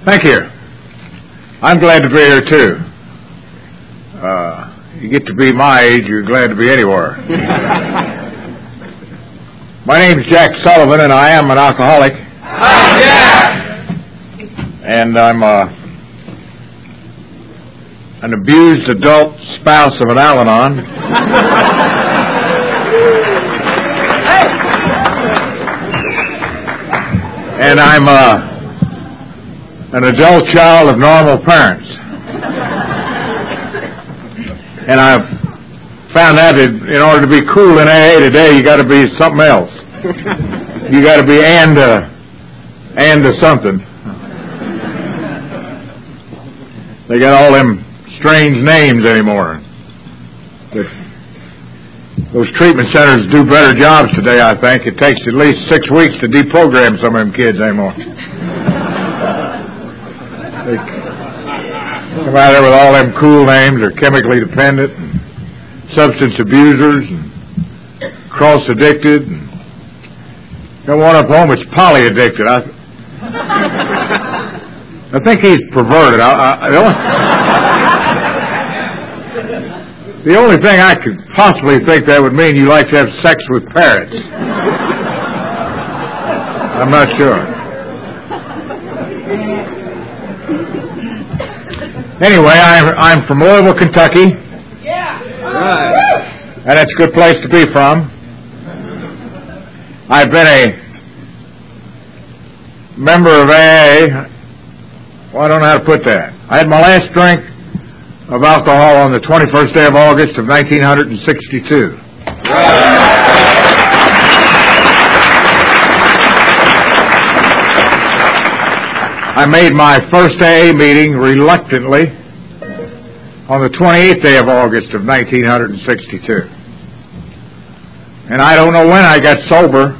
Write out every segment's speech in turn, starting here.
Thank you. I'm glad to be here, too. You get to be my age, you're glad to be anywhere. My name's Jack Sullivan, and I am an alcoholic. Hi, Jack! And I'm an abused adult spouse of an Al-Anon. And I'm an adult child of normal parents. And I've found out that in order to be cool in AA today, you got to be something else. You got to be and something. They got all them strange names anymore. Those treatment centers do better jobs today, I think. It takes at least 6 weeks to deprogram some of them kids anymore. They come out there with all them cool names. They're chemically dependent, and substance abusers, and cross-addicted. And got one up home that's poly-addicted. I think he's perverted. The only thing I could possibly think that would mean you like to have sex with parrots. I'm not sure. Anyway, I'm from Louisville, Kentucky. Yeah. Right. And it's a good place to be from. I've been a member of AA. Well, I don't know how to put that. I had my last drink of alcohol on the 21st day of August of 1962. I made my first AA meeting reluctantly on the 28th day of August of 1962. And I don't know when I got sober.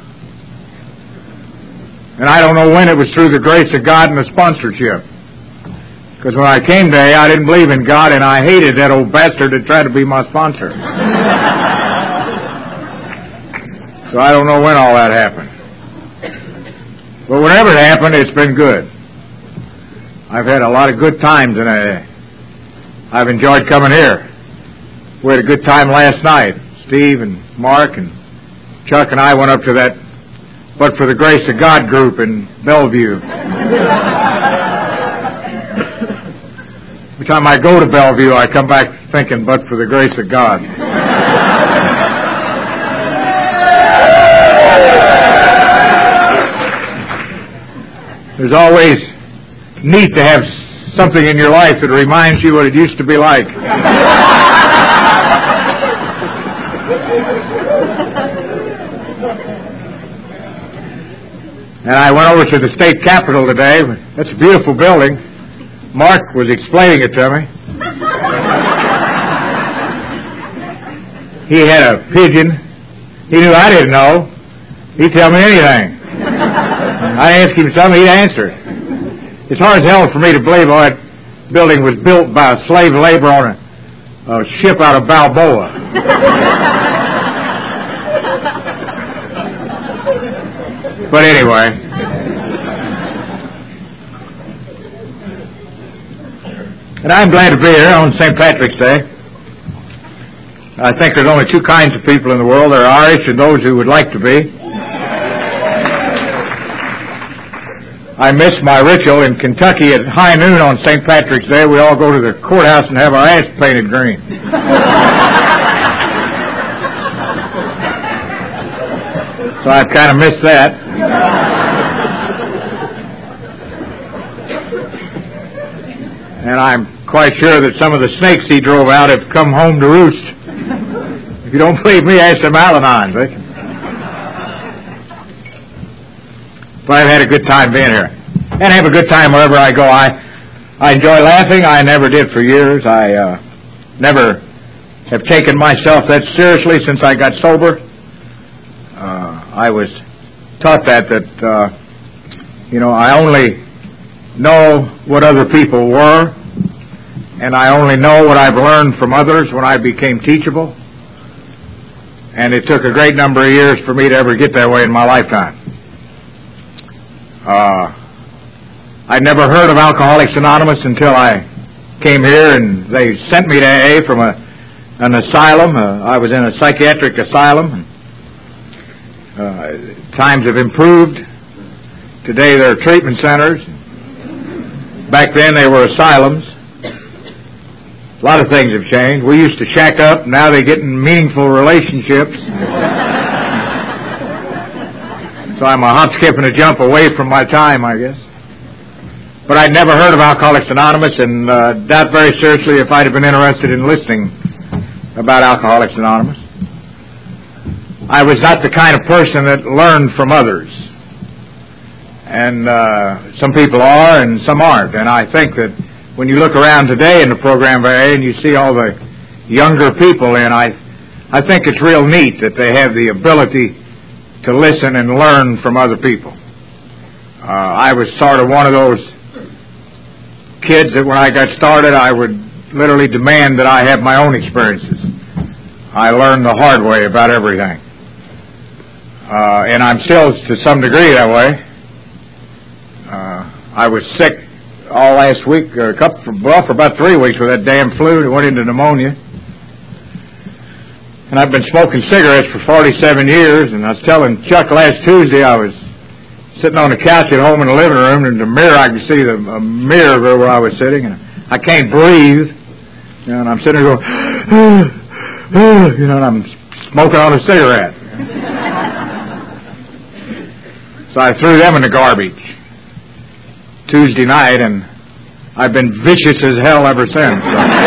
And I don't know when it was through the grace of God and the sponsorship. Because when I came to AA, I didn't believe in God, and I hated that old bastard that tried to be my sponsor. So I don't know when all that happened. But whenever it happened, it's been good. I've had a lot of good times in AA. I've enjoyed coming here. We had a good time last night. Steve and Mark and Chuck and I went up to that But for the Grace of God group in Bellevue. Every time I go to Bellevue, I come back thinking, but for the grace of God. There's always neat to have something in your life that reminds you what it used to be like. And I went over to the state capitol today. That's a beautiful building. Mark was explaining it to me. He had a pigeon. He knew I didn't know. He'd tell me anything. I asked him something, he'd answer. It's hard as hell for me to believe that building was built by slave labor on a ship out of Balboa. But anyway. And I'm glad to be here on St. Patrick's Day. I think there's only two kinds of people in the world. There are Irish and those who would like to be. I missed my ritual in Kentucky at high noon on St. Patrick's Day. We all go to the courthouse and have our ass painted green. So I've kind of missed that. And I'm quite sure that some of the snakes he drove out have come home to roost. If you don't believe me, ask some Al-Anons. But I've had a good time being here. And I have a good time wherever I go. I enjoy laughing. I never did for years. I never have taken myself that seriously since I got sober. I was taught that I only know what other people were, and I only know what I've learned from others when I became teachable. And it took a great number of years for me to ever get that way in my lifetime. I'd never heard of Alcoholics Anonymous until I came here, and they sent me to AA from an asylum. I was in a psychiatric asylum. Times have improved. Today there are treatment centers. Back then they were asylums. A lot of things have changed. We used to shack up. Now they're getting meaningful relationships. So I'm a hop, skip, and a jump away from my time, I guess. But I'd never heard of Alcoholics Anonymous, and doubt very seriously if I'd have been interested in listening about Alcoholics Anonymous. I was not the kind of person that learned from others. And some people are and some aren't. And I think that when you look around today in the program of AA and you see all the younger people in, I think it's real neat that they have the ability to listen and learn from other people. I was sort of one of those kids that when I got started, I would literally demand that I have my own experiences. I learned the hard way about everything. And I'm still to some degree that way. I was sick all last week, for about 3 weeks with that damn flu that went into pneumonia. And I've been smoking cigarettes for 47 years, and I was telling Chuck last Tuesday I was sitting on the couch at home in the living room, and in the mirror I could see a mirror where I was sitting, and I can't breathe. You know, and I'm sitting there going, you know, and I'm smoking on a cigarette. So I threw them in the garbage Tuesday night, and I've been vicious as hell ever since.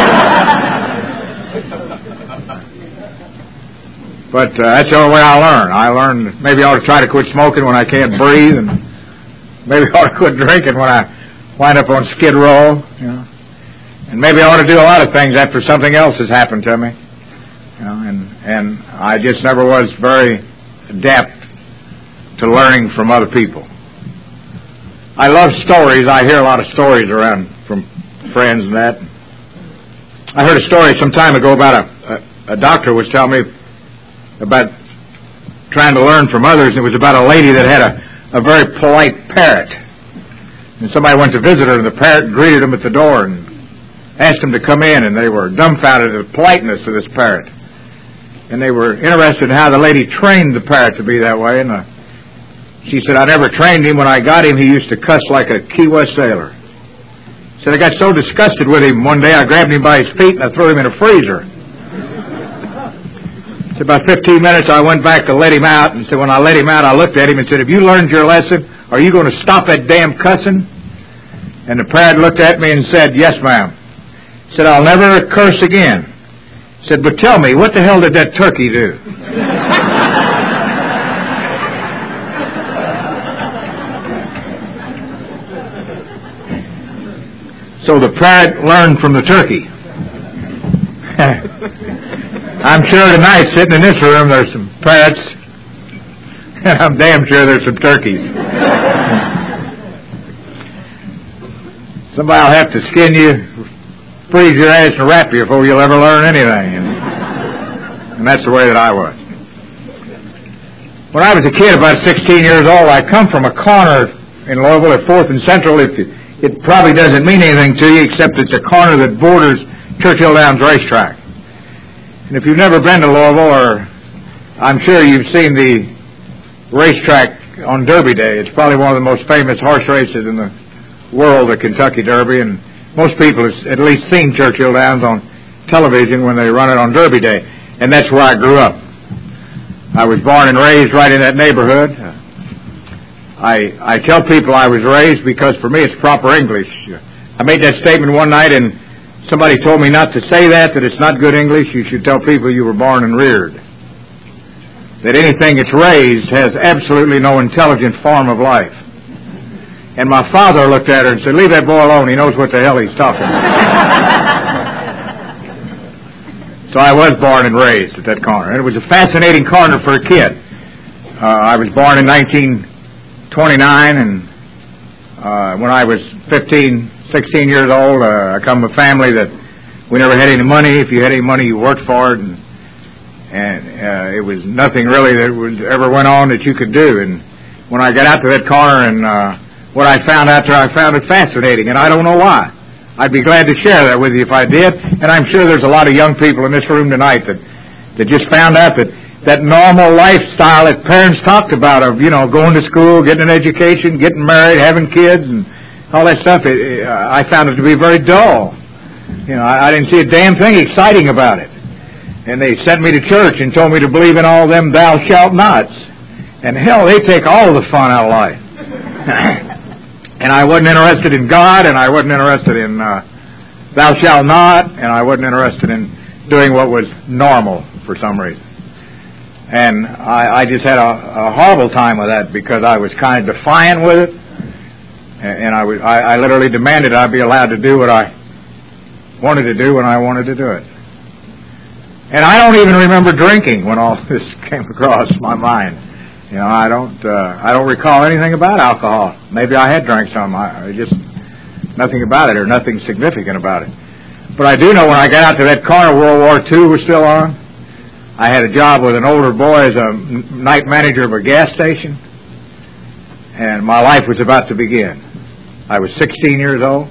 But that's the only way I learn. I learned maybe I ought to try to quit smoking when I can't breathe, and maybe I ought to quit drinking when I wind up on Skid Row, you know. And maybe I ought to do a lot of things after something else has happened to me, you know. And I just never was very adept to learning from other people. I love stories. I hear a lot of stories around from friends and that. I heard a story some time ago about a doctor was telling me about trying to learn from others. It was about a lady that had a very polite parrot. And somebody went to visit her, and the parrot greeted them at the door and asked them to come in, and they were dumbfounded at the politeness of this parrot. And they were interested in how the lady trained the parrot to be that way, and she said, I never trained him. When I got him, he used to cuss like a Key West sailor. She said, I got so disgusted with him one day, I grabbed him by his feet and I threw him in a freezer. So about 15 minutes, I went back to let him out, and said, when I let him out, I looked at him and said, have you learned your lesson? Are you going to stop that damn cussing? And the parrot looked at me and said, yes, ma'am. He said, I'll never curse again. He said, but tell me, what the hell did that turkey do? So the parrot learned from the turkey. I'm sure tonight, sitting in this room, there's some parrots, and I'm damn sure there's some turkeys. Somebody will have to skin you, freeze your ass, and wrap you before you'll ever learn anything. And that's the way that I was. When I was a kid, about 16 years old, I come from a corner in Louisville at 4th and Central. It probably doesn't mean anything to you, except it's a corner that borders Churchill Downs Racetrack. And if you've never been to Louisville, or I'm sure you've seen the racetrack on Derby Day. It's probably one of the most famous horse races in the world, the Kentucky Derby, and most people have at least seen Churchill Downs on television when they run it on Derby Day. And that's where I grew up. I was born and raised right in that neighborhood. I tell people I was raised because for me it's proper English. I made that statement one night and somebody told me not to say that it's not good English. You should tell people you were born and reared. That anything that's raised has absolutely no intelligent form of life. And my father looked at her and said, leave that boy alone. He knows what the hell he's talking about. So I was born and raised at that corner. And it was a fascinating corner for a kid. I was born in 1929, and when I was 16 years old, I come from a family that we never had any money. If you had any money, you worked for it, and it was nothing really that ever went on that you could do. And when I got out to that corner and what I found out there, I found it fascinating, and I don't know why. I'd be glad to share that with you if I did, and I'm sure there's a lot of young people in this room tonight that just found out that normal lifestyle that parents talked about of, going to school, getting an education, getting married, having kids, and all that stuff, I found it to be very dull. I didn't see a damn thing exciting about it. And they sent me to church and told me to believe in all them thou shalt nots. And hell, they take all the fun out of life. And I wasn't interested in God, and I wasn't interested in thou shalt not, and I wasn't interested in doing what was normal for some reason. And I just had a horrible time with that because I was kind of defiant with it, and I literally demanded I be allowed to do what I wanted to do when I wanted to do it. And I don't even remember drinking when all this came across my mind. I don't recall anything about alcohol. Maybe I had drank some. Just nothing about it or nothing significant about it. But I do know when I got out to that car, World War II was still on. I had a job with an older boy as a night manager of a gas station, and my life was about to begin. I was 16 years old,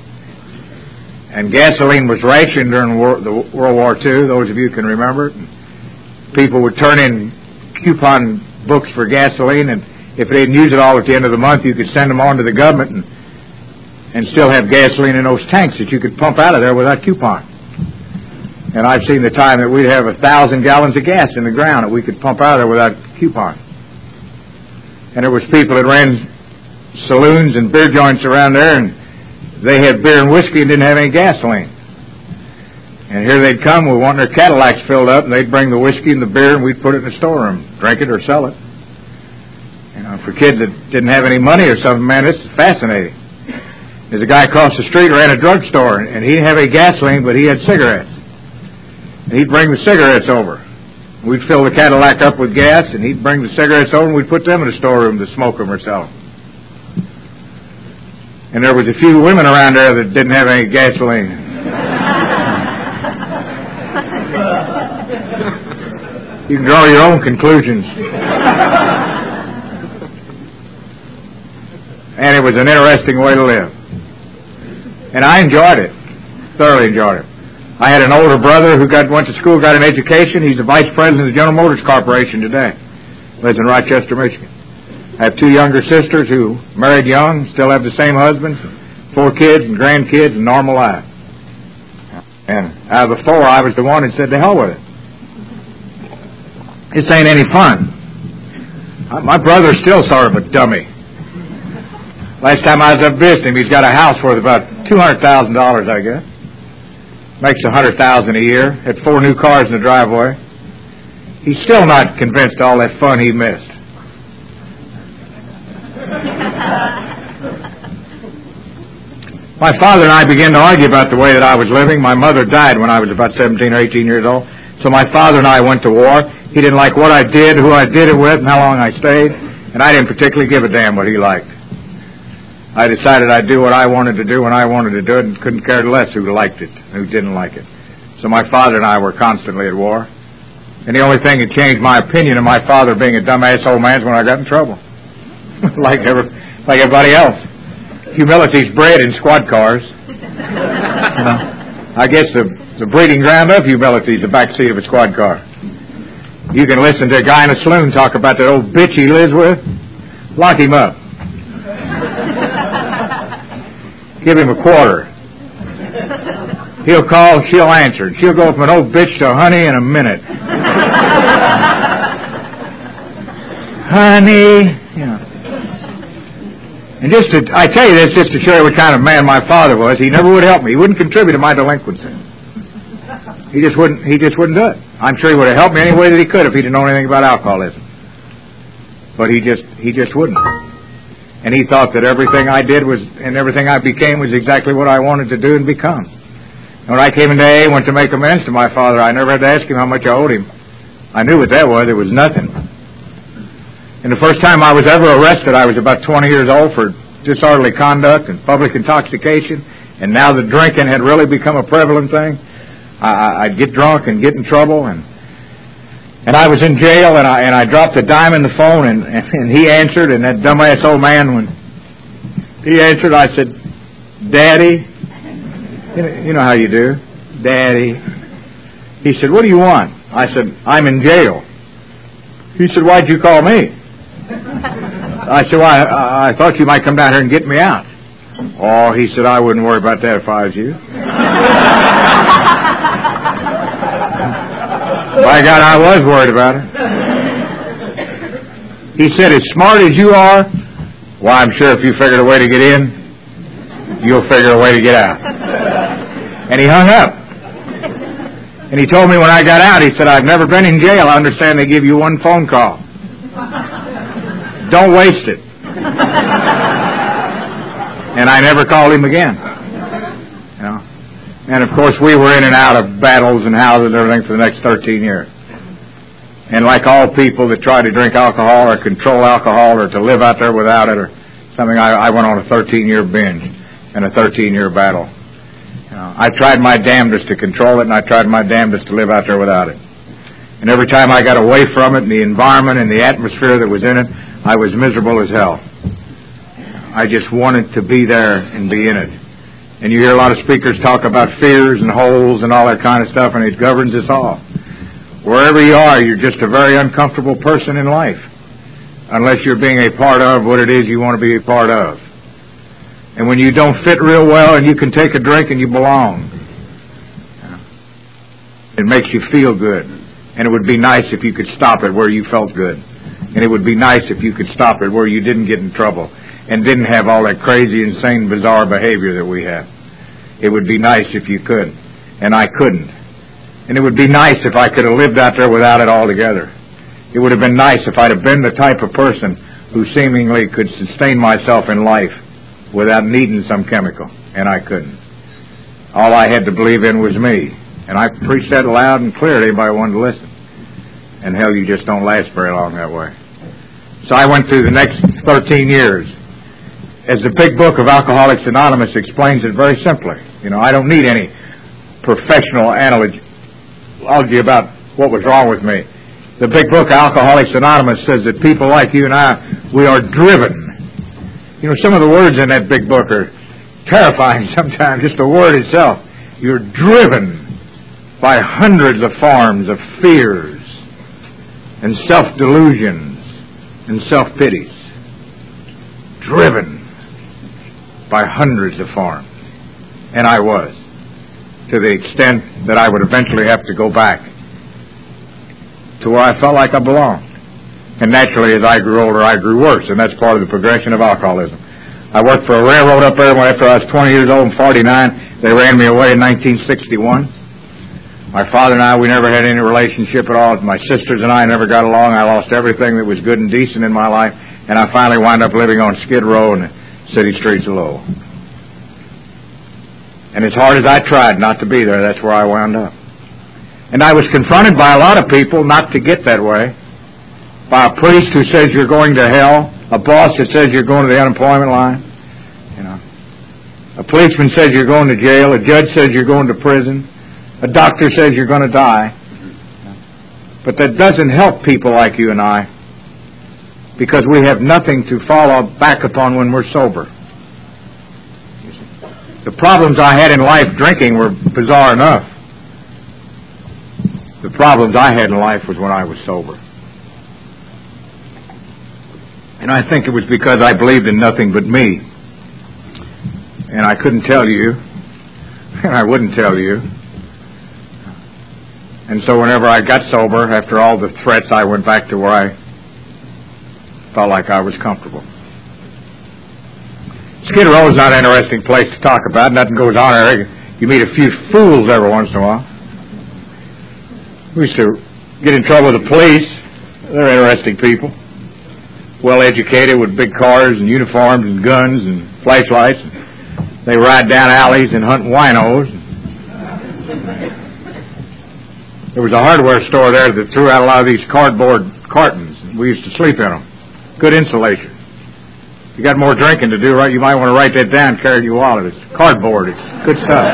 and gasoline was rationed during World War II, those of you can remember it. People would turn in coupon books for gasoline, and if they didn't use it all at the end of the month, you could send them on to the government and still have gasoline in those tanks that you could pump out of there without coupon. And I've seen the time that we'd have 1,000 gallons of gas in the ground that we could pump out of there without coupon. And there was people that ran saloons and beer joints around there, and they had beer and whiskey and didn't have any gasoline. And here they'd come with wanting their Cadillacs filled up, and they'd bring the whiskey and the beer, and we'd put it in the storeroom, drink it or sell it. For kids that didn't have any money or something, man, this is fascinating. There's a guy across the street who ran a drugstore, and he didn't have any gasoline, but he had cigarettes. And he'd bring the cigarettes over. We'd fill the Cadillac up with gas, and he'd bring the cigarettes over, and we'd put them in the storeroom to smoke them or sell them. And there was a few women around there that didn't have any gasoline. You can draw your own conclusions. And it was an interesting way to live. And I enjoyed it. Thoroughly enjoyed it. I had an older brother who went to school, got an education. He's the vice president of the General Motors Corporation today. Lives in Rochester, Michigan. I have two younger sisters who married young, still have the same husbands, 4 kids and grandkids, and normal life. And out of the 4, I was the one that said, to hell with it. This ain't any fun. My brother's still sort of a dummy. Last time I was up visiting him, he's got a house worth about $200,000, I guess. Makes $100,000 a year. Had 4 new cars in the driveway. He's still not convinced all that fun he missed. My father and I began to argue about the way that I was living. My mother died when I was about 17 or 18 years old. So my father and I went to war. He didn't like what I did, who I did it with, and how long I stayed. And I didn't particularly give a damn what he liked. I decided I'd do what I wanted to do when I wanted to do it and couldn't care less who liked it and who didn't like it. So my father and I were constantly at war. And the only thing that changed my opinion of my father being a dumbass old man is when I got in trouble. like everybody else. Humility's bred in squad cars. I guess the breeding ground of humility is the back seat of a squad car. You can listen to a guy in a saloon talk about that old bitch he lives with. Lock him up. Give him a quarter. He'll call, she'll answer. She'll go from an old bitch to honey in a minute. Honey, And I tell you this just to show you what kind of man my father was. He never would help me. He wouldn't contribute to my delinquency. He just wouldn't do it. I'm sure he would have helped me any way that he could if he didn't know anything about alcoholism. But he just wouldn't. And he thought that everything I did was, and everything I became was exactly what I wanted to do and become. And when I came into AA, went to make amends to my father, I never had to ask him how much I owed him. I knew what that was. It was nothing. And the first time I was ever arrested, I was about 20 years old for disorderly conduct and public intoxication. And now the drinking had really become a prevalent thing. I'd get drunk and get in trouble, and I was in jail, and I dropped a dime in the phone, and he answered, and that dumbass old man, when he answered. I said, Daddy. You know how you do. Daddy. He said, what do you want? I said, I'm in jail. He said, why'd you call me? I said, well, I thought you might come down here and get me out. Oh, he said, I wouldn't worry about that if I was you. By God, I was worried about it. He said, as smart as you are, well, I'm sure if you figured a way to get in, you'll figure a way to get out. And he hung up. And he told me when I got out, he said, I've never been in jail. I understand they give you one phone call. Don't waste it. And I never called him again. You know? And of course, we were in and out of battles and houses and everything for the next 13 years. And like all people that try to drink alcohol or control alcohol or to live out there without it or something, I went on a 13-year binge and a 13-year battle. You know, I tried my damnedest to control it, and I tried my damnedest to live out there without it. And every time I got away from it and the environment and the atmosphere that was in it, I was miserable as hell. I just wanted to be there and be in it. And you hear a lot of speakers talk about fears and holes and all that kind of stuff, and it governs us all. Wherever you are, you're just a very uncomfortable person in life, unless you're being a part of what it is you want to be a part of. And when you don't fit real well and you can take a drink and you belong, it makes you feel good. And it would be nice if you could stop it where you felt good. And it would be nice if you could stop it where you didn't get in trouble and didn't have all that crazy, insane, bizarre behavior that we have. It would be nice if you could. And I couldn't. And it would be nice if I could have lived out there without it altogether. It would have been nice if I'd have been the type of person who seemingly could sustain myself in life without needing some chemical. And I couldn't. All I had to believe in was me. And I preached that loud and clear to anybody who wanted to listen. And hell, you just don't last very long that way. So I went through the next 13 years. As the big book of Alcoholics Anonymous explains it very simply. You know, I don't need any professional analogy about what was wrong with me. The big book of Alcoholics Anonymous says that people like you and I, we are driven. You know, some of the words in that big book are terrifying sometimes, just the word itself. You're driven by hundreds of forms of fears and self-delusions and self-pities. Driven by hundreds of forms. And I was, to the extent that I would eventually have to go back to where I felt like I belonged. And naturally, as I grew older, I grew worse, and that's part of the progression of alcoholism. I worked for a railroad up there after I was 20 years old and 49. They ran me away in 1961. My father and I, we never had any relationship at all. My sisters and I never got along. I lost everything that was good and decent in my life, and I finally wound up living on Skid Row in the city streets of Lowell. And as hard as I tried not to be there, that's where I wound up. And I was confronted by a lot of people not to get that way. By a priest who says you're going to hell, a boss that says you're going to the unemployment line, you know. A policeman says you're going to jail, a judge says you're going to prison, a doctor says you're going to die. But that doesn't help people like you and I, because we have nothing to fall back upon when we're sober. The problems I had in life drinking were bizarre enough. The problems I had in life was when I was sober. And I think it was because I believed in nothing but me. And I couldn't tell you, and I wouldn't tell you. And so whenever I got sober, after all the threats, I went back to where I felt like I was comfortable. Skid Row is not an interesting place to talk about. Nothing goes on there. You meet a few fools every once in a while. We used to get in trouble with the police. They're interesting people. Well-educated with big cars and uniforms and guns and flashlights. They ride down alleys and hunt winos. There was a hardware store there that threw out a lot of these cardboard cartons. We used to sleep in them. Good insulation. If you got more drinking to do, right, you might want to write that down, carry it in your wallet. It's cardboard. It's good stuff.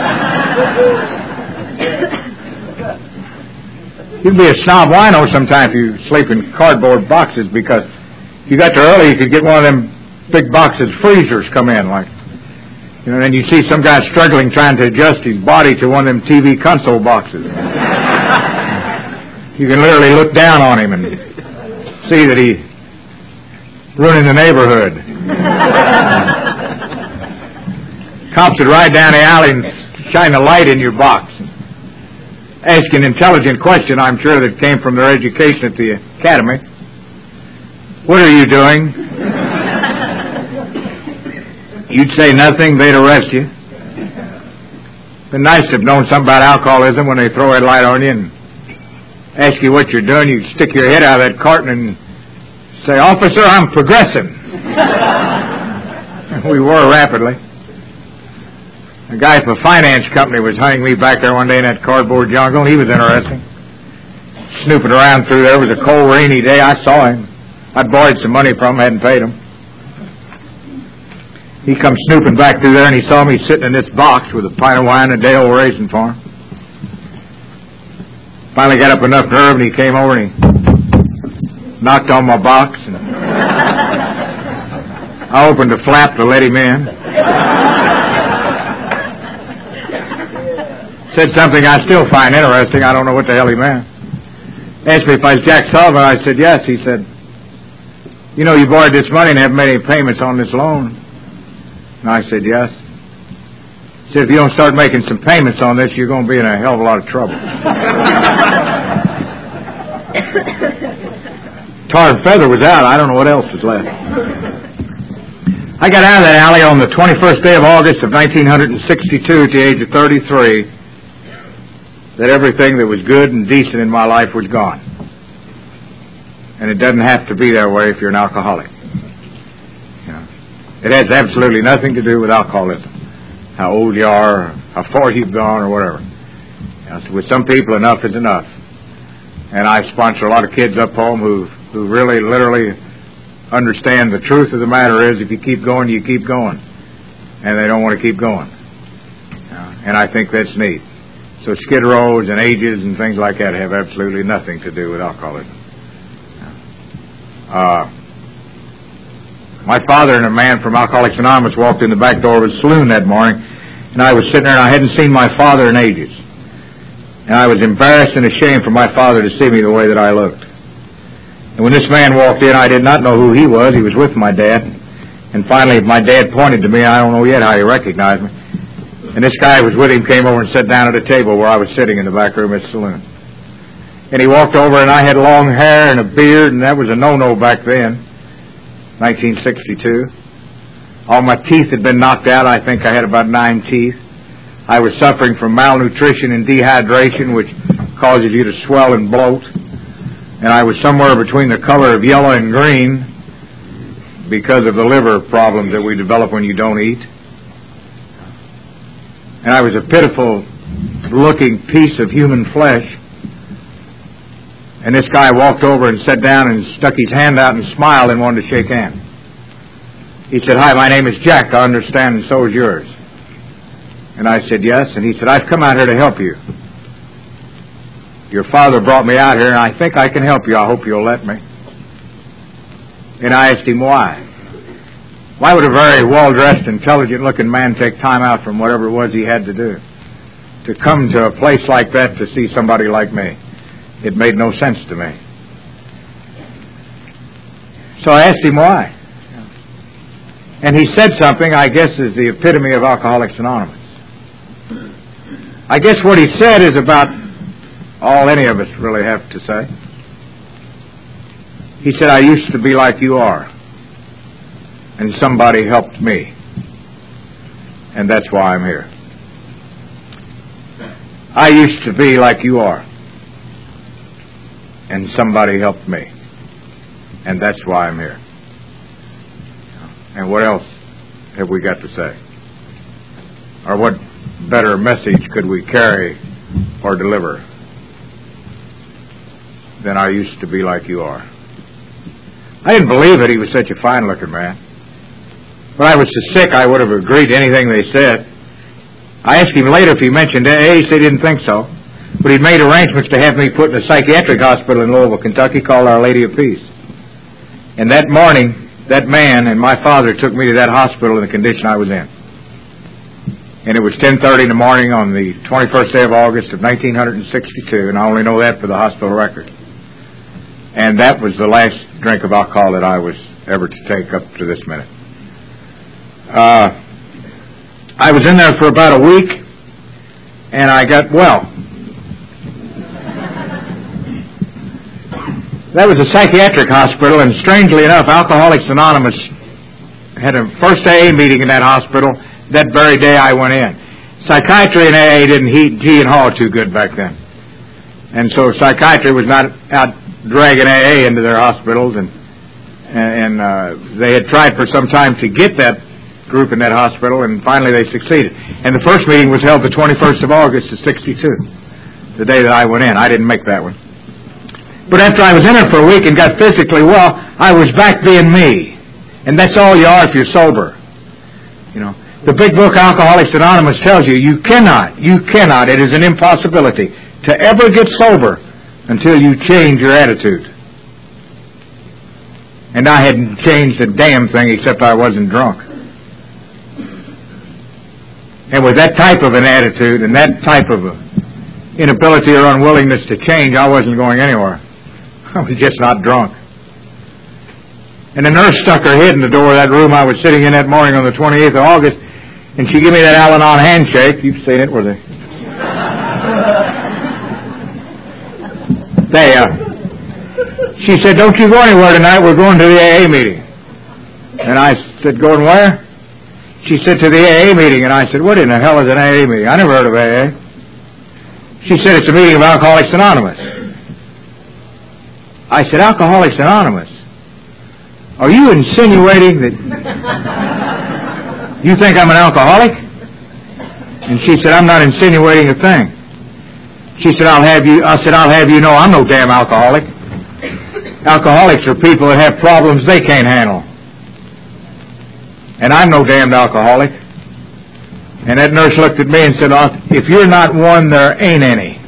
You can be a snob wino sometimes if you sleep in cardboard boxes, because if you got there early, you could get one of them big boxes, freezers come in, like, you know, and you see some guy struggling trying to adjust his body to one of them TV console boxes. You can literally look down on him and see that he's ruining the neighborhood. Cops would ride down the alley and shine a light in your box, ask an intelligent question, I'm sure, that came from their education at the academy. What are you doing? You'd say nothing, they'd arrest you. Been nice to have known something about alcoholism when they throw that light on you and ask you what you're doing. You stick your head out of that carton and say, "Officer, I'm progressing." We were rapidly. A guy from a finance company was hunting me back there one day in that cardboard jungle. He was interesting. Snooping around through there. It was a cold, rainy day. I saw him. I'd borrowed some money from him, hadn't paid him. He come snooping back through there, and he saw me sitting in this box with a pint of wine and a day-old raisin for him. Finally got up enough nerve, and he came over and he knocked on my box, and I opened the flap to let him in. Said something I still find interesting. I don't know what the hell he meant. Asked me if I was Jack Sullivan. I said, yes. He said, you know, you borrowed this money and haven't made any payments on this loan. And I said, yes. He said, if you don't start making some payments on this, you're going to be in a hell of a lot of trouble. Tar and feather was out. I don't know what else was left. I got out of that alley on the 21st day of August of 1962 at the age of 33. That everything that was good and decent in my life was gone. And it doesn't have to be that way if you're an alcoholic. You know, it has absolutely nothing to do with alcoholism. How old you are, how far you've gone, or whatever. You know, so with some people, enough is enough. And I sponsor a lot of kids up home who really, literally understand the truth of the matter is if you keep going, you keep going. And they don't want to keep going. You know, and I think that's neat. So skid rows and ages and things like that have absolutely nothing to do with alcoholism. My father and a man from Alcoholics Anonymous walked in the back door of a saloon that morning, and I was sitting there and I hadn't seen my father in ages. And I was embarrassed and ashamed for my father to see me the way that I looked. And when this man walked in, I did not know who he was. He was with my dad. And finally, my dad pointed to me. I don't know yet how he recognized me. And this guy who was with him came over and sat down at a table where I was sitting in the back room of the saloon. And he walked over, and I had long hair and a beard, and that was a no-no back then, 1962. All my teeth had been knocked out. I think I had about 9 teeth. I was suffering from malnutrition and dehydration, which causes you to swell and bloat. And I was somewhere between the color of yellow and green because of the liver problems that we develop when you don't eat. And I was a pitiful-looking piece of human flesh. And this guy walked over and sat down and stuck his hand out and smiled and wanted to shake hands. He said, "Hi, my name is Jack. I understand, and so is yours." And I said, "Yes." And he said, "I've come out here to help you. Your father brought me out here, and I think I can help you. I hope you'll let me." And I asked him why. Why would a very well-dressed, intelligent-looking man take time out from whatever it was he had to do to come to a place like that to see somebody like me? It made no sense to me. So I asked him why. And he said something, I guess, is the epitome of Alcoholics Anonymous. I guess what he said is about all any of us really have to say. He said, "I used to be like you are, and somebody helped me, and that's why I'm here. I used to be like you are, and somebody helped me, and that's why I'm here." And what else have we got to say? Or what better message could we carry or deliver than "I used to be like you are"? I didn't believe it. He was such a fine-looking man. But I was so sick I would have agreed to anything they said. I asked him later if he mentioned AA. He said he didn't think so. But he'd made arrangements to have me put in a psychiatric hospital in Louisville, Kentucky called Our Lady of Peace. And that morning, that man and my father took me to that hospital in the condition I was in. And it was 10:30 in the morning on the 21st day of August of 1962, and I only know that for the hospital record. And that was the last drink of alcohol that I was ever to take up to this minute. I was in there for about a week, and I got well. That was a psychiatric hospital, and strangely enough, Alcoholics Anonymous had a first AA meeting in that hospital that very day I went in. Psychiatry and AA didn't hee and haw too good back then. And so psychiatry was not out dragging AA into their hospitals, and they had tried for some time to get that group in that hospital, and finally they succeeded. And the first meeting was held the 21st of August of 62, the day that I went in. I didn't make that one. But after I was in there for a week and got physically well, I was back being me. And that's all you are if you're sober. You know, the big book Alcoholics Anonymous tells you, you cannot, it is an impossibility to ever get sober until you change your attitude. And I hadn't changed a damn thing except I wasn't drunk. And with that type of an attitude and that type of inability or unwillingness to change, I wasn't going anywhere. I was just not drunk. And the nurse stuck her head in the door of that room I was sitting in that morning on the 28th of August, and she gave me that Al-Anon handshake. You've seen it, where she said, "Don't you go anywhere tonight, we're going to the AA meeting." And I said, "Going where?" She said, "To the AA meeting." And I said, "What in the hell is an AA meeting? I never heard of AA." She said, "It's a meeting of Alcoholics Anonymous." I said, "Alcoholics Anonymous? Are you insinuating that you think I'm an alcoholic?" And she said, "I'm not insinuating a thing." She said, I said, "I'll have you know I'm no damn alcoholic. Alcoholics are people that have problems they can't handle. And I'm no damned alcoholic." And that nurse looked at me and said, "If you're not one, there ain't any."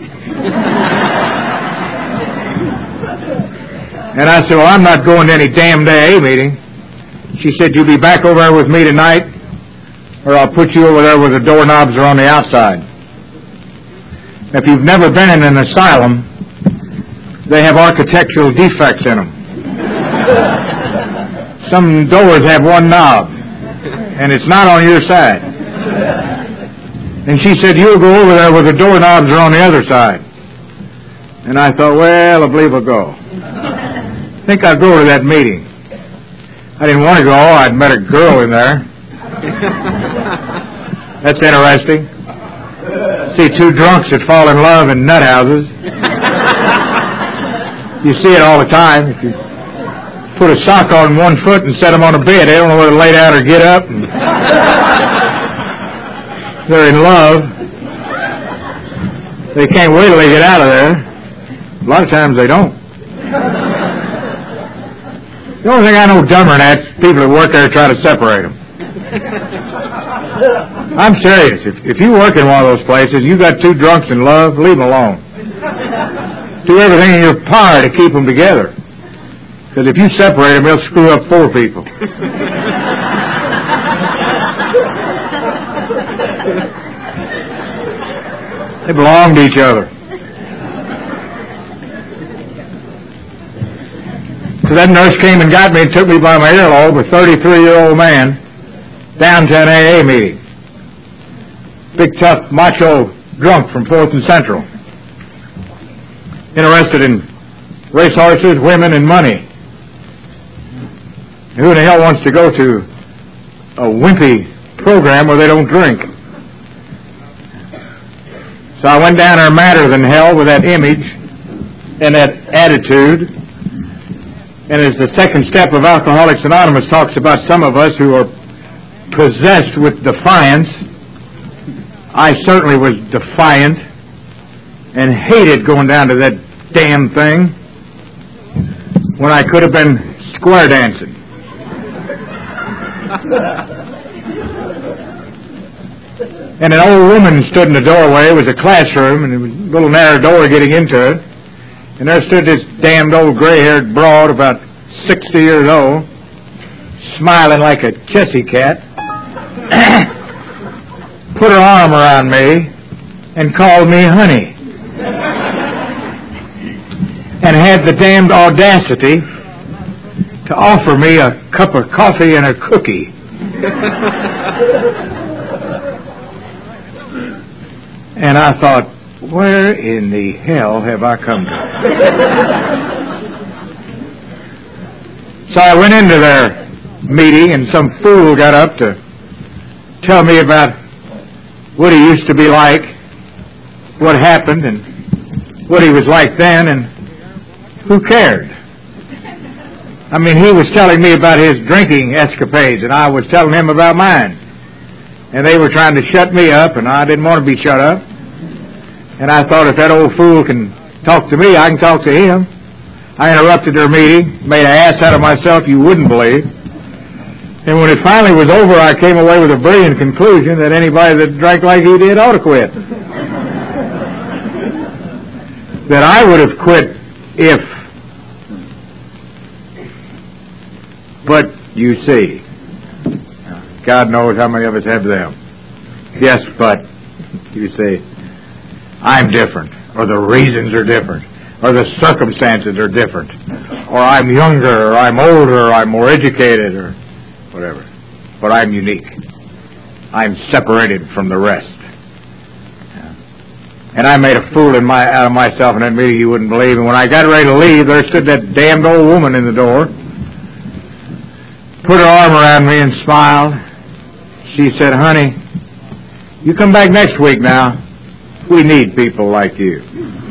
And I said, "Well, I'm not going to any damn AA meeting." She said, "You'll be back over there with me tonight, or I'll put you over there where the doorknobs are on the outside." If you've never been in an asylum, they have architectural defects in them. Some doors have one knob, and it's not on your side. And she said, "You'll go over there where the doorknobs are on the other side." And I thought, well, I believe I'll go. I think I'll go to that meeting. I didn't want to go. I'd met a girl in there. That's interesting. See two drunks that fall in love in nut houses. You see it all the time. If you put a sock on one foot and set them on a bed, they don't know whether to lay down or get up. And they're in love. They can't wait till they get out of there. A lot of times they don't. The only thing I know dumber than that's people that work there try to separate them. I'm serious. If you work in one of those places, you got two drunks in love, leave them alone. Do everything in your power to keep them together. Because if you separate them, they'll screw up four people. They belong to each other. So that nurse came and got me and took me by my earlobe, a 33-year-old man, down to an AA meeting. Big, tough, macho drunk from 4th and Central. Interested in racehorses, women, and money. Who in the hell wants to go to a wimpy program where they don't drink? So I went down there madder than hell with that image and that attitude. And as the second step of Alcoholics Anonymous talks about some of us who are possessed with defiance, I certainly was defiant and hated going down to that damn thing when I could have been square dancing. And an old woman stood in the doorway. It was a classroom, and it was a little narrow door getting into it. And there stood this damned old gray-haired broad, about 60 years old, smiling like a chessy cat, put her arm around me and called me honey, and had the damned audacity to offer me a cup of coffee and a cookie. And I thought, where in the hell have I come to? So I went into their meeting, and some fool got up to tell me about what he used to be like, what happened, and what he was like then, and who cared? I mean, he was telling me about his drinking escapades, and I was telling him about mine. And they were trying to shut me up, and I didn't want to be shut up. And I thought, if that old fool can talk to me, I can talk to him. I interrupted their meeting, made an ass out of myself you wouldn't believe. And when it finally was over, I came away with a brilliant conclusion that anybody that drank like he did ought to quit. That I would have quit if. But you see, God knows how many of us have them. Yes, but you see, I'm different, or the reasons are different, or the circumstances are different, or I'm younger, or I'm older, or I'm more educated, or whatever. But I'm unique. I'm separated from the rest. And I made a fool out of myself in that meeting you wouldn't believe. And when I got ready to leave, there stood that damned old woman in the door, put her arm around me and smiled. She said, honey, you come back next week now. We need people like you.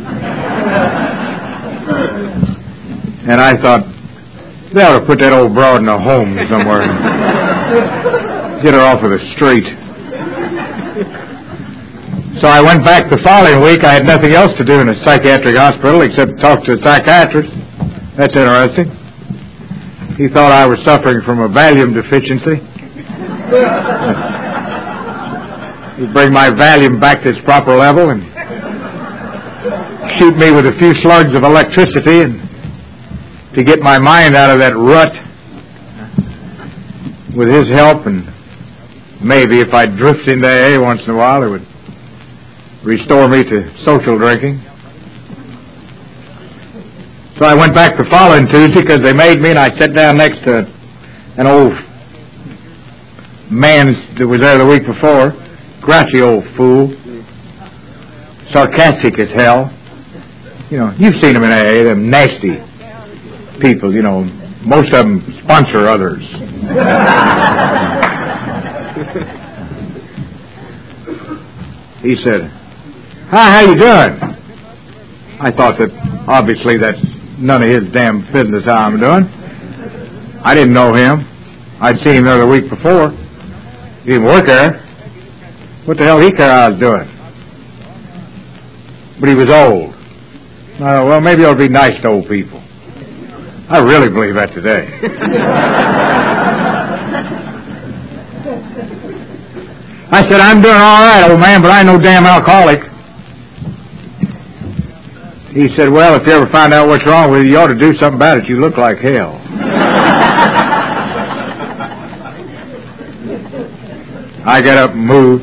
And I thought, they ought to put that old broad in a home somewhere. Get her off of the street. So I went back the following week. I had nothing else to do in a psychiatric hospital except talk to a psychiatrist. That's interesting. He thought I was suffering from a Valium deficiency. He'd bring my Valium back to its proper level and shoot me with a few slugs of electricity and to get my mind out of that rut with his help, and maybe if I drift into AA once in a while, it would restore me to social drinking. So I went back the following Tuesday because they made me, and I sat down next to an old man that was there the week before, grouchy old fool, sarcastic as hell. You know, you've seen them in AA, them nasty people, you know, most of them sponsor others. He said, hi, how you doing? I thought that obviously that's none of his damn business how I'm doing. I didn't know him. I'd seen him there the week before. He didn't work there. What the hell he care how I was doing? But he was old. Well, maybe I'll be nice to old people. I really believe that today. I said, I'm doing all right, old man, but I ain't no damn alcoholic. He said, well, if you ever find out what's wrong with you, you ought to do something about it. You look like hell. I got up and moved.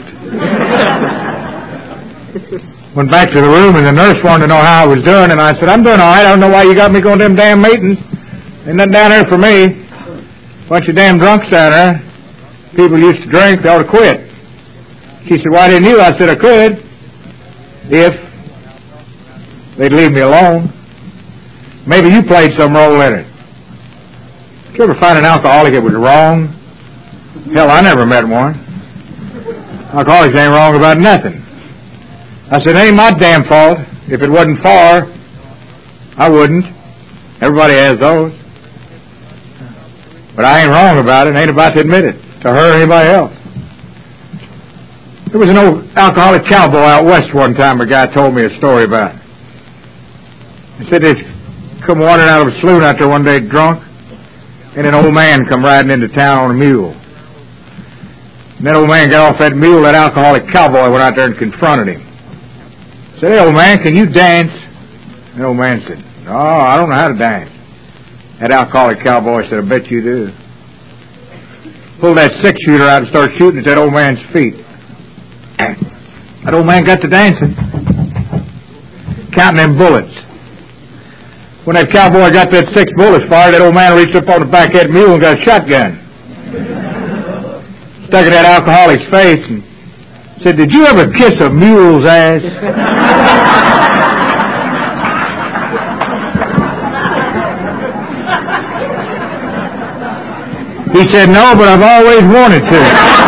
Went back to the room, and the nurse wanted to know how I was doing, and I said, I'm doing all right. I don't know why you got me going to them damn meetings. Ain't nothing down there for me. Bunch of damn drunks down there. People used to drink, they ought to quit. She said, why didn't you? I said, I could, if they'd leave me alone. Maybe you played some role in it. Did you ever find an alcoholic that was wrong? Hell, I never met one. Alcoholics ain't wrong about nothing. I said, it ain't my damn fault. If it wasn't for, I wouldn't. Everybody has those. But I ain't wrong about it. Ain't about to admit it to her or anybody else. There was an old alcoholic cowboy out west one time a guy told me a story about. He said he'd come wandering out of a saloon out there one day drunk, and an old man come riding into town on a mule. And that old man got off that mule, that alcoholic cowboy went out there and confronted him. Said, hey, old man, can you dance? The old man said, no, I don't know how to dance. That alcoholic cowboy said, I bet you do. pulled that six-shooter out and started shooting at that old man's feet. That old man got to dancing, counting them bullets. When that cowboy got that 6 bullets fired, that old man reached up on the back of that mule and got a shotgun. Stuck in that alcoholic's face and said, "Did you ever kiss a mule's ass?" He said, "No, but I've always wanted to."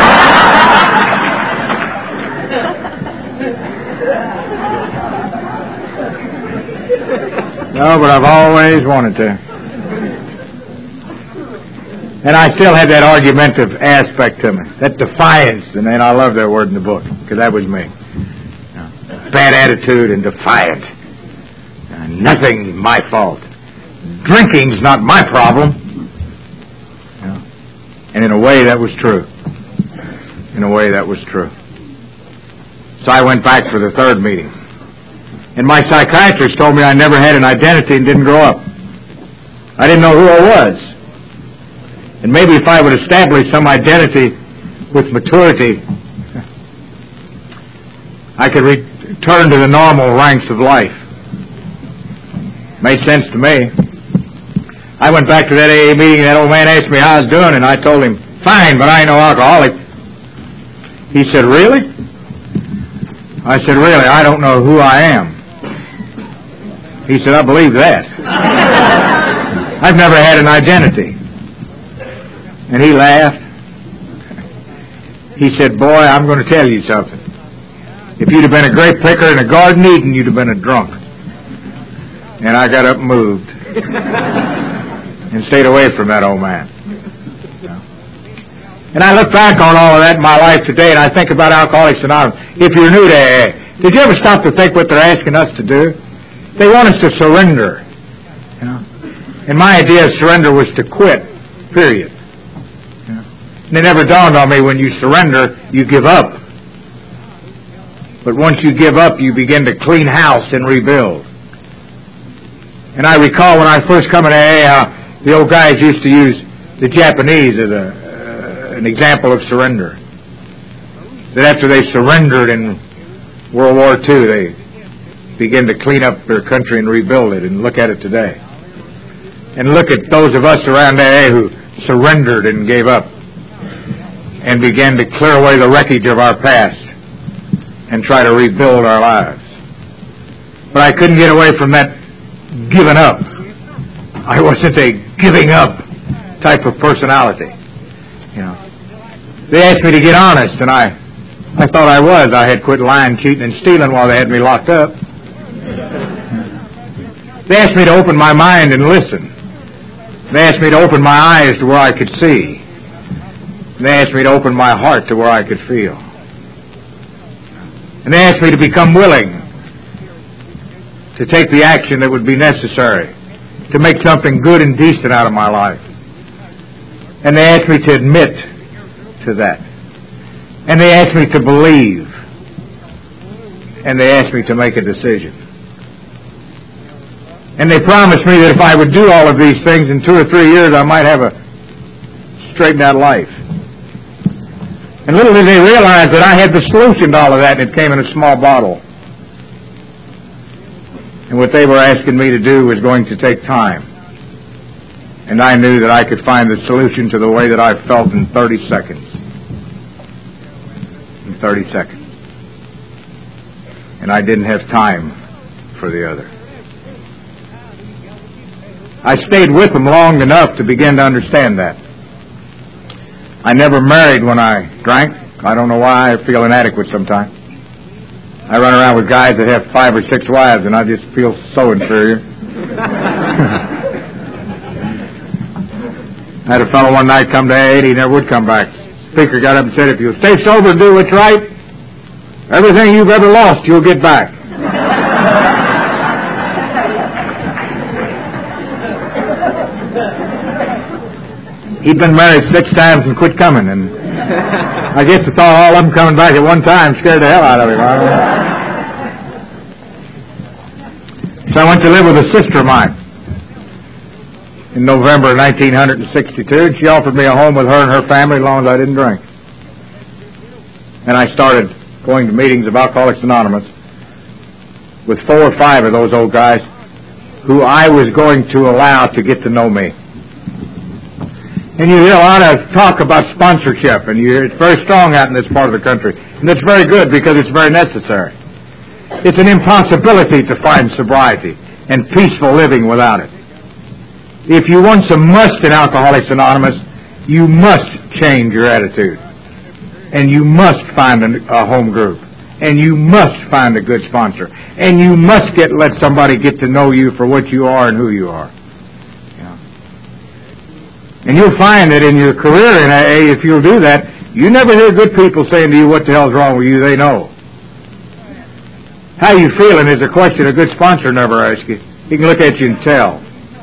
No, but I've always wanted to. And I still have that argumentative aspect to me, that defiance, and I love that word in the book, because that was me. Bad attitude and defiant. Nothing my fault. Drinking's not my problem. And in a way, that was true. In a way, that was true. So I went back for the third meeting. And my psychiatrist told me I never had an identity and didn't grow up. I didn't know who I was. And maybe if I would establish some identity with maturity, I could return to the normal ranks of life. Made sense to me. I went back to that AA meeting and that old man asked me how I was doing, and I told him, "Fine, but I ain't no alcoholic." He said, "Really?" I said, "Really, I don't know who I am." He said, "I believe that." I've never had an identity. And he laughed. He said, "Boy, I'm going to tell you something. If you'd have been a grape picker in a Garden Eden, you'd have been a drunk." And I got up and moved. And stayed away from that old man. And I look back on all of that in my life today, and I think about Alcoholics Anonymous. If you're new to AA, did you ever stop to think what they're asking us to do? They want us to surrender. And my idea of surrender was to quit, period. And it never dawned on me, when you surrender, you give up. But once you give up, you begin to clean house and rebuild. And I recall when I first come into AA, how the old guys used to use the Japanese as an example of surrender. That after they surrendered in World War II, they began to clean up their country and rebuild it, and look at it today. And look at those of us around AA who surrendered and gave up and began to clear away the wreckage of our past and try to rebuild our lives. But I couldn't get away from that giving up. I wasn't a giving up type of personality. They asked me to get honest, and I thought I was. I had quit lying, cheating, and stealing while they had me locked up. They asked me to open my mind and listen. They asked me to open my eyes to where I could see. They asked me to open my heart to where I could feel. And they asked me to become willing to take the action that would be necessary to make something good and decent out of my life. And they asked me to admit to that. And they asked me to believe. And they asked me to make a decision. And they promised me that if I would do all of these things in 2 or 3 years, I might have a straightened out life. And little did they realize that I had the solution to all of that, and it came in a small bottle. And what they were asking me to do was going to take time. And I knew that I could find the solution to the way that I felt in 30 seconds. In 30 seconds. And I didn't have time for the other. I stayed with them long enough to begin to understand that. I never married when I drank. I don't know why. I feel inadequate sometimes. I run around with guys that have 5 or 6 wives, and I just feel so inferior. I had a fellow one night come to AA, he never would come back. Speaker got up and said, "If you'll stay sober and do what's right, everything you've ever lost, you'll get back." He'd been married 6 times and quit coming, and I guess the thought of all of them coming back at one time scared the hell out of him. So I went to live with a sister of mine. in November of 1962, and she offered me a home with her and her family as long as I didn't drink. And I started going to meetings of Alcoholics Anonymous with 4 or 5 of those old guys who I was going to allow to get to know me. And you hear a lot of talk about sponsorship, and it's very strong out in this part of the country. And that's very good because it's very necessary. It's an impossibility to find sobriety and peaceful living without it. If you want some must in Alcoholics Anonymous, you must change your attitude. And you must find a home group. And you must find a good sponsor. And you must let somebody get to know you for what you are and who you are. Yeah. And you'll find that in your career in AA, if you'll do that, you never hear good people saying to you, what the hell's wrong with you? They know. How you feeling is a question a good sponsor never asks you. He can look at you and tell.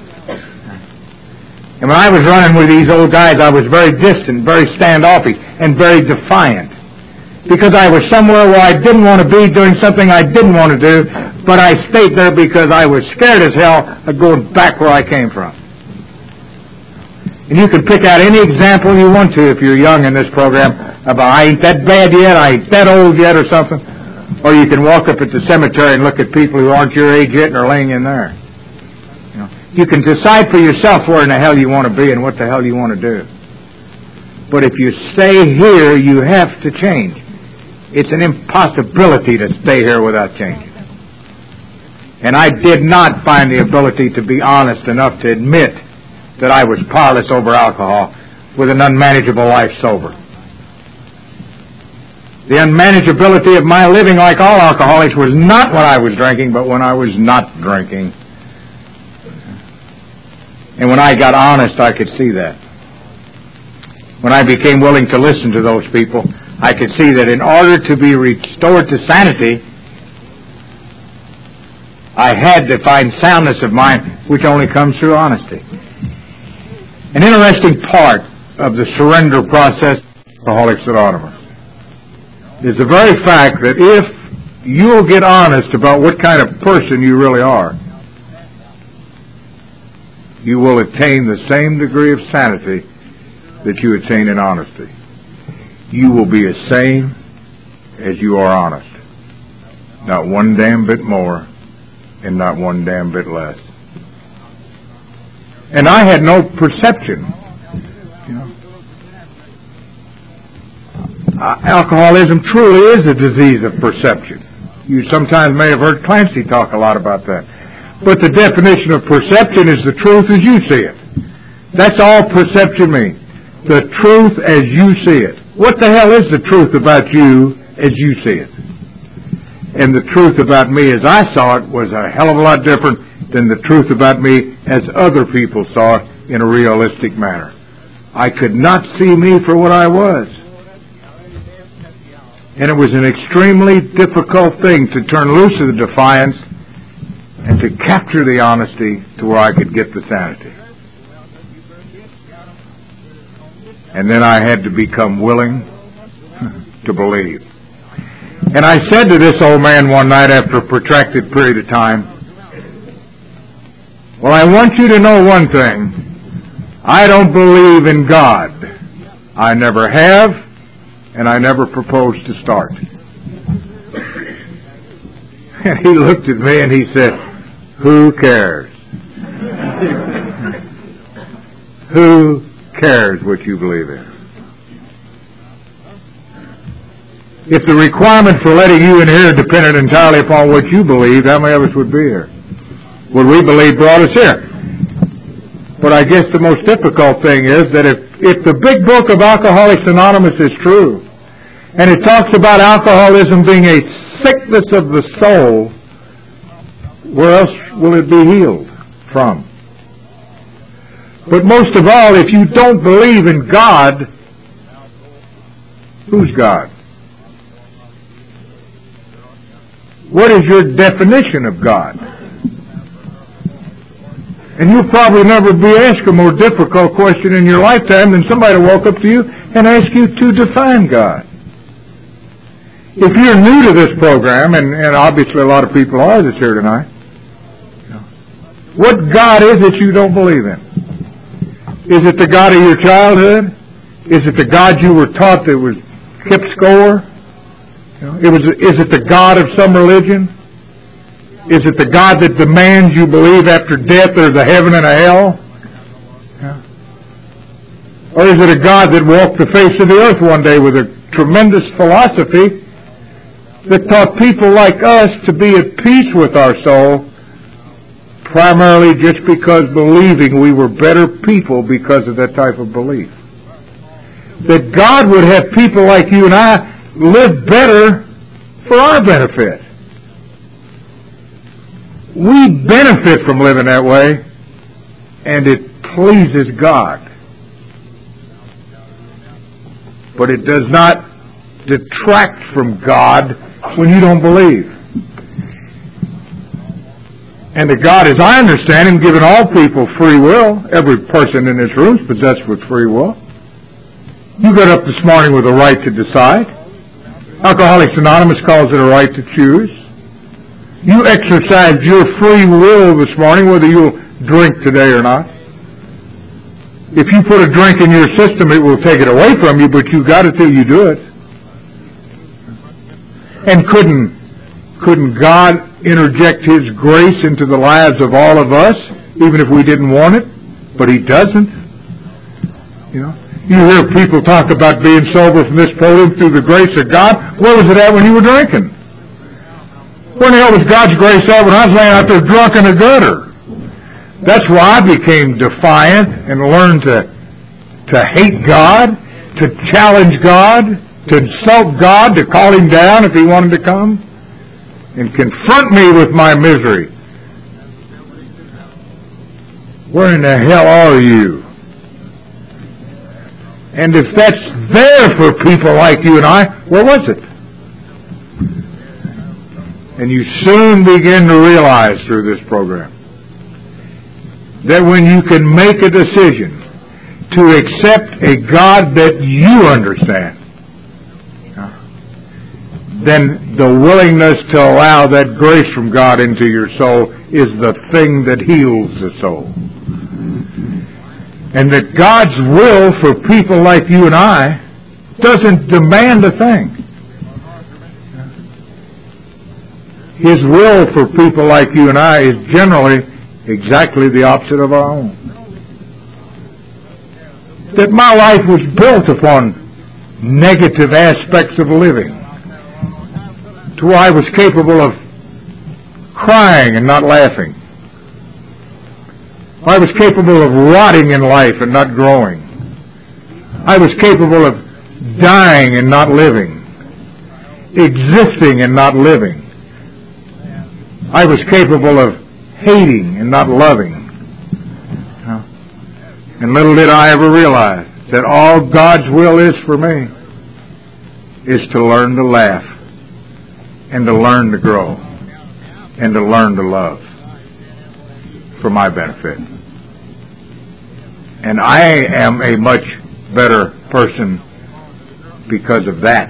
And when I was running with these old guys, I was very distant, very standoffish, and very defiant. Because I was somewhere where I didn't want to be, doing something I didn't want to do, but I stayed there because I was scared as hell of going back where I came from. And you can pick out any example you want to if you're young in this program about I ain't that bad yet, I ain't that old yet or something. Or you can walk up at the cemetery and look at people who aren't your age yet and are laying in there. You can decide for yourself where in the hell you want to be and what the hell you want to do. But if you stay here, you have to change. It's an impossibility to stay here without changing. And I did not find the ability to be honest enough to admit that I was powerless over alcohol with an unmanageable life sober. The unmanageability of my living like all alcoholics was not when I was drinking, but when I was not drinking. And when I got honest, I could see that. When I became willing to listen to those people, I could see that in order to be restored to sanity, I had to find soundness of mind, which only comes through honesty. An interesting part of the surrender process of Alcoholics Anonymous is the very fact that if you'll get honest about what kind of person you really are, you will attain the same degree of sanity that you attain in honesty. You will be as sane as you are honest. Not one damn bit more and not one damn bit less. And I had no perception. Alcoholism truly is a disease of perception. You sometimes may have heard Clancy talk a lot about that. But the definition of perception is the truth as you see it. That's all perception means. The truth as you see it. What the hell is the truth about you as you see it? And the truth about me as I saw it was a hell of a lot different than the truth about me as other people saw it in a realistic manner. I could not see me for what I was. And it was an extremely difficult thing to turn loose of the defiance and to capture the honesty to where I could get the sanity. And then I had to become willing to believe. And I said to this old man one night after a protracted period of time, well, I want you to know one thing. I don't believe in God. I never have, and I never propose to start. And he looked at me and he said, who cares? Who cares what you believe in? If the requirement for letting you in here depended entirely upon what you believe, how many of us would be here? What we believe brought us here. But I guess the most difficult thing is that if the big book of Alcoholics Anonymous is true, and it talks about alcoholism being a sickness of the soul, where else will it be healed from? But most of all, if you don't believe in God, who's God? What is your definition of God? And you'll probably never be asked a more difficult question in your lifetime than somebody to walk up to you and ask you to define God. If you're new to this program, and obviously a lot of people are that's here tonight, what God is it you don't believe in? Is it the God of your childhood? Is it the God you were taught that was kept score? Is it the God of some religion? Is it the God that demands you believe after death there's a heaven and a hell? Or is it a God that walked the face of the earth one day with a tremendous philosophy that taught people like us to be at peace with our soul, primarily just because believing we were better people because of that type of belief? That God would have people like you and I live better for our benefit. We benefit from living that way, and it pleases God. But it does not detract from God when you don't believe. And that God, as I understand Him, given all people free will. Every person in this room is possessed with free will. You got up this morning with a right to decide. Alcoholics Anonymous calls it a right to choose. You exercised your free will this morning whether you'll drink today or not. If you put a drink in your system, it will take it away from you, but you got it till you do it. And couldn't God interject His grace into the lives of all of us, even if we didn't want it? But He doesn't. You hear people talk about being sober from this podium through the grace of God. Where was it at when you were drinking? Where in the hell was God's grace at when I was laying out there drunk in the gutter? That's why I became defiant and learned to hate God, to challenge God, to insult God, to call Him down if He wanted to come, and confront me with my misery. Where in the hell are you? And if that's there for people like you and I, where was it? And you soon begin to realize through this program that when you can make a decision to accept a God that you understand, then the willingness to allow that grace from God into your soul is the thing that heals the soul. And that God's will for people like you and I doesn't demand a thing. His will for people like you and I is generally exactly the opposite of our own. That my life was built upon negative aspects of living, to where I was capable of crying and not laughing. I was capable of rotting in life and not growing. I was capable of dying and not living, existing and not living. I was capable of hating and not loving. And little did I ever realize that all God's will is for me is to learn to laugh and to learn to grow and to learn to love for my benefit. And I am a much better person because of that.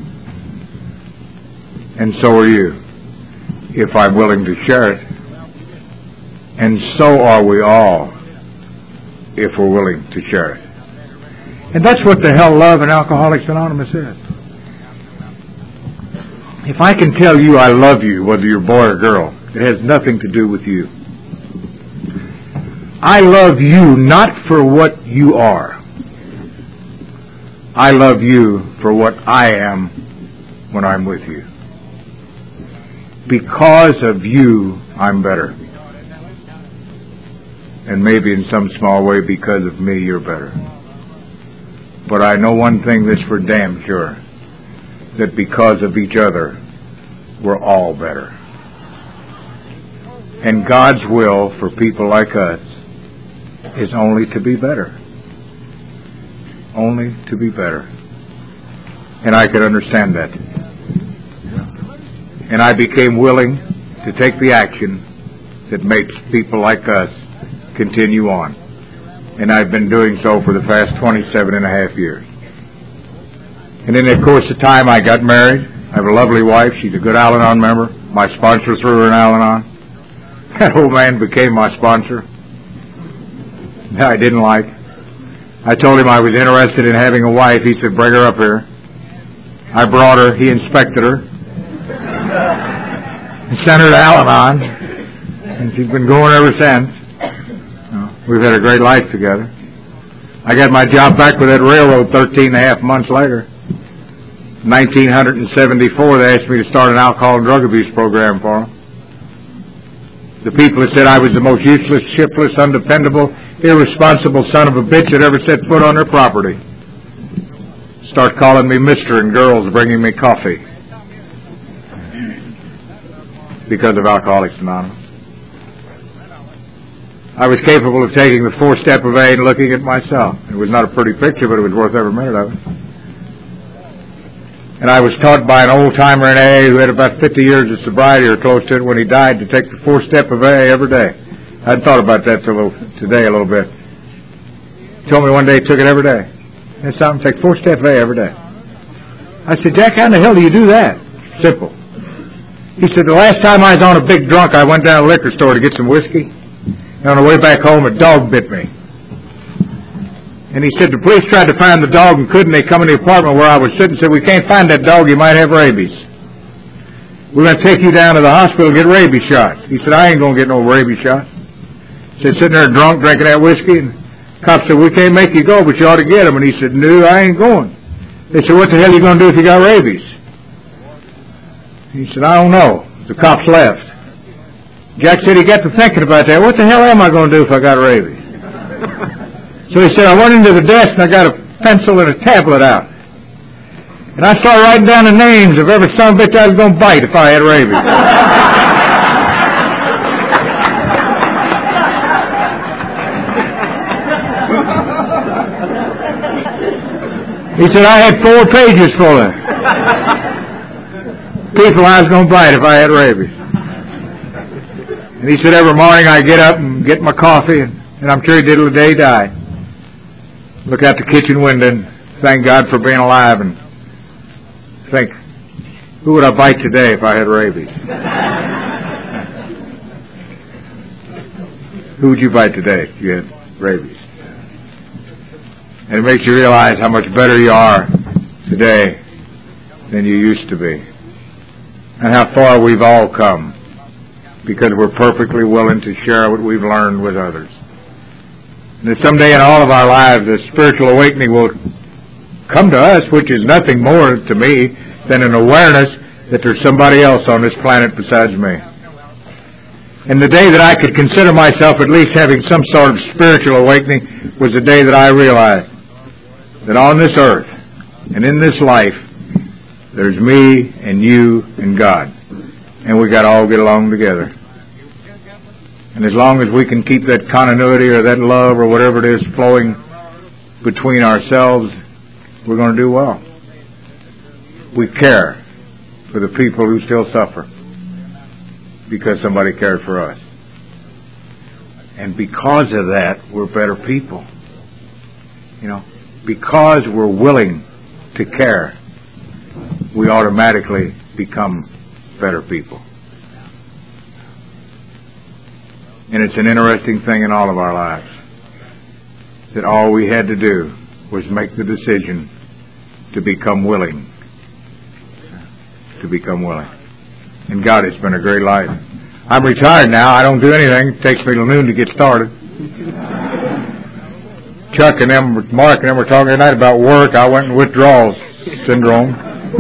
And so are you, if I'm willing to share it. And so are we all, if we're willing to share it. And that's what the hell love in Alcoholics Anonymous is. If I can tell you I love you, whether you're boy or girl, it has nothing to do with you. I love you not for what you are. I love you for what I am when I'm with you. Because of you, I'm better. And maybe in some small way because of me, you're better. But I know one thing that's for damn sure, that because of each other, we're all better. And God's will for people like us is only to be better. Only to be better. And I could understand that. And I became willing to take the action that makes people like us continue on. And I've been doing so for the past 27 and a half years. And in the course of time, I got married. I have a lovely wife. She's a good Al-Anon member. My sponsor threw her in Al-Anon. That old man became my sponsor. I didn't like. I told him I was interested in having a wife. He said, bring her up here. I brought her. He inspected her. And sent her to Al-Anon. And she's been going ever since. We've had a great life together. I got my job back with that railroad 13 and a half months later. 1974, they asked me to start an alcohol and drug abuse program for them. The people that said I was the most useless, shiftless, undependable, irresponsible son of a bitch that ever set foot on their property start calling me Mr. and girls bringing me coffee because of Alcoholics Anonymous. I was capable of taking the 4-step of A and looking at myself. It was not a pretty picture, but it was worth every minute of it. And I was taught by an old-timer in AA who had about 50 years of sobriety or close to it when he died to take the 4-step of AA every day. I hadn't thought about that till today a little bit. He told me one day he took it every day. That's something, take 4-step of AA every day. I said, Jack, how in the hell do you do that? Simple. He said, the last time I was on a big drunk, I went down to the liquor store to get some whiskey. And on the way back home, a dog bit me. And he said, the police tried to find the dog and couldn't. They come in the apartment where I was sitting and said, we can't find that dog. You might have rabies. We're going to take you down to the hospital and get rabies shots. He said, I ain't going to get no rabies shots. He said, sitting there drunk, drinking that whiskey. And the cop said, we can't make you go, but you ought to get him. And he said, no, I ain't going. They said, what the hell are you going to do if you got rabies? He said, I don't know. The cops left. Jack said he got to thinking about that. What the hell am I going to do if I got rabies? So he said, I went into the desk and I got a pencil and a tablet out. And I started writing down the names of every son of a bitch I was going to bite if I had rabies. He said, I had 4 pages full of people I was going to bite if I had rabies. And he said, every morning I get up and get my coffee, and I'm sure he did till the day he died. Look out the kitchen window and thank God for being alive and think, who would I bite today if I had rabies? Who would you bite today if you had rabies? And it makes you realize how much better you are today than you used to be. And how far we've all come because we're perfectly willing to share what we've learned with others. And that someday in all of our lives, a spiritual awakening will come to us, which is nothing more to me than an awareness that there's somebody else on this planet besides me. And the day that I could consider myself at least having some sort of spiritual awakening was the day that I realized that on this earth and in this life, there's me and you and God. And we got to all get along together. And as long as we can keep that continuity or that love or whatever it is flowing between ourselves, we're going to do well. We care for the people who still suffer because somebody cared for us. And because of that, we're better people. You know, because we're willing to care, we automatically become better people. And it's an interesting thing in all of our lives that all we had to do was make the decision to become willing. To become willing. And God, it's been a great life. I'm retired now. I don't do anything. It takes me till noon to get started. Chuck and them, Mark and them were talking tonight about work. I went in withdrawal syndrome.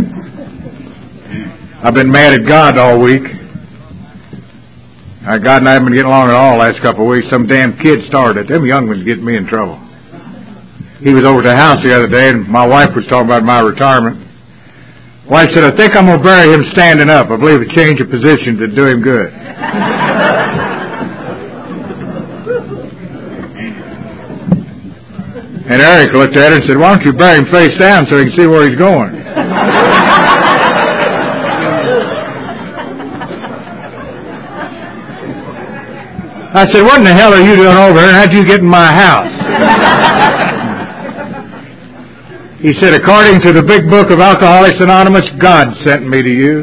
I've been mad at God all week. God and I haven't been getting along at all the last couple of weeks. Some damn kid started. Them young ones getting me in trouble. He was over at the house the other day, and my wife was talking about my retirement. Wife said, I think I'm going to bury him standing up. I believe a change of position to do him good. And Eric looked at her and said, why don't you bury him face down so he can see where he's going? I said, what in the hell are you doing over here, and how'd you get in my house? He said, according to the big book of Alcoholics Anonymous, God sent me to you.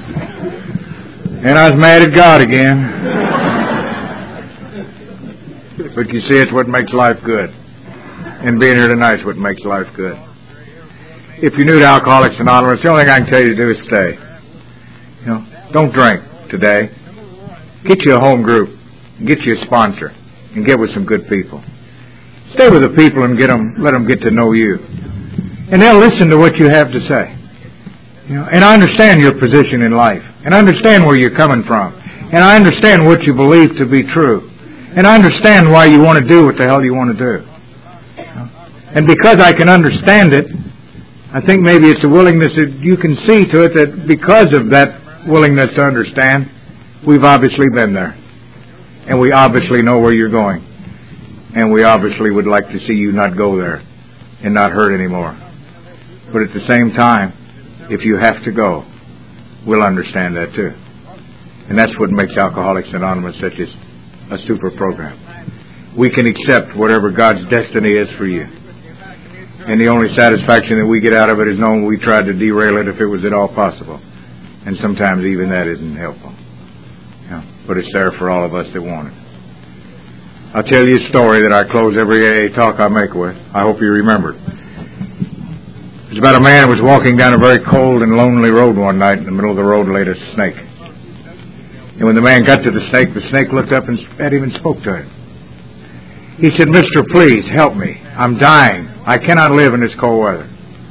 And I was mad at God again. But you see, it's what makes life good. And being here tonight is what makes life good. If you're new to Alcoholics Anonymous, the only thing I can tell you to do is stay. Don't drink today. Get you a home group. Get you a sponsor. And get with some good people. Stay with the people and let them get to know you. And they'll listen to what you have to say. And I understand your position in life. And I understand where you're coming from. And I understand what you believe to be true. And I understand why you want to do what the hell you want to do. And because I can understand it, I think maybe it's a willingness that you can see to it that because of that willingness to understand, we've obviously been there. And we obviously know where you're going. And we obviously would like to see you not go there and not hurt anymore. But at the same time, if you have to go, we'll understand that too. And that's what makes Alcoholics Anonymous such a super program. We can accept whatever God's destiny is for you. And the only satisfaction that we get out of it is knowing we tried to derail it if it was at all possible. And sometimes even that isn't helpful. But it's there for all of us that want it. I'll tell you a story that I close every AA talk I make with. I hope you remember it. It was about a man who was walking down a very cold and lonely road one night. In the middle of the road laid a snake. And when the man got to the snake looked up at him and spoke to him. He said, "Mister, please help me. I'm dying. I cannot live in this cold weather."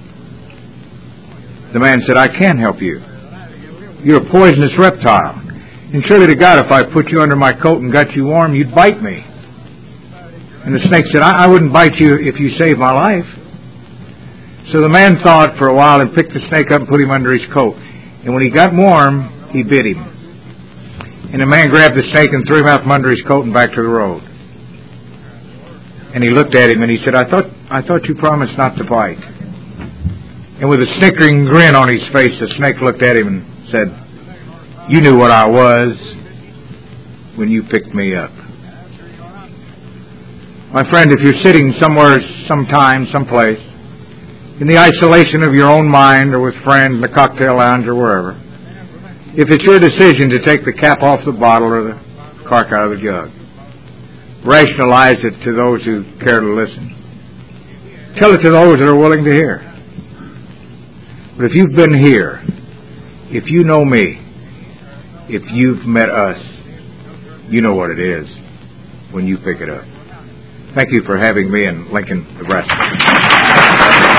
The man said, "I can help you. You're a poisonous reptile. And surely to God, if I put you under my coat and got you warm, you'd bite me." And the snake said, I wouldn't bite you if you saved my life." So the man thought for a while and picked the snake up and put him under his coat. And when he got warm, he bit him. And the man grabbed the snake and threw him out from under his coat and back to the road. And he looked at him and he said, I thought you promised not to bite." And with a snickering grin on his face, the snake looked at him and said, "You knew what I was when you picked me up." My friend, if you're sitting somewhere, sometime, someplace, in the isolation of your own mind or with friends in the cocktail lounge or wherever, if it's your decision to take the cap off the bottle or the cork out of the jug, rationalize it to those who care to listen. Tell it to those that are willing to hear. But if you've been here, if you know me, if you've met us, you know what it is when you pick it up. Thank you for having me in Lincoln, Nebraska.